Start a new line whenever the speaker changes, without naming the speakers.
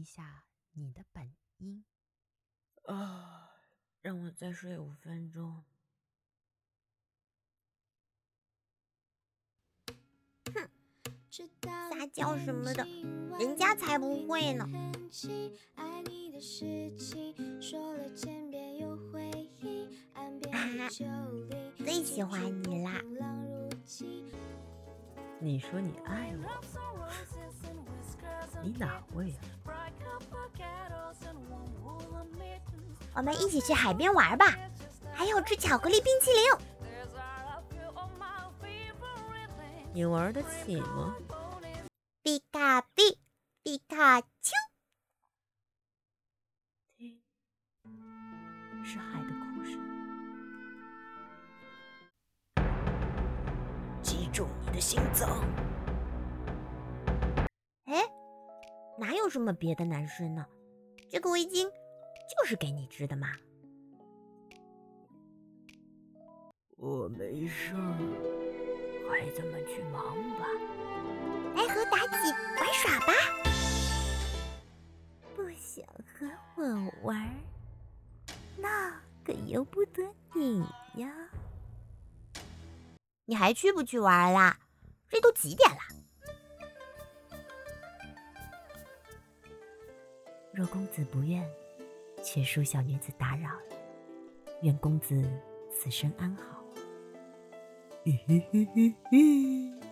一下你的本音。
让我再睡5分钟。
哼，撒娇什么的，人家才不会呢。最喜欢你啦。
你说你爱我，你哪位啊？
我们一起去海边玩吧，还有吃巧克力冰淇淋。
你玩得起吗？
皮卡比，皮卡丘。
听，是海的哭声。击中你的心脏。
哪有什么别的男生呢？这个围巾就是给你织的嘛。
我没事，孩子们去忙吧。
来和妲己玩耍吧。不想和我玩，那可由不得你呀。你还去不去玩啦？这都几点了？
若公子不愿，且恕小女子打扰了。愿公子此生安好。
嘿嘿嘿嘿嘿。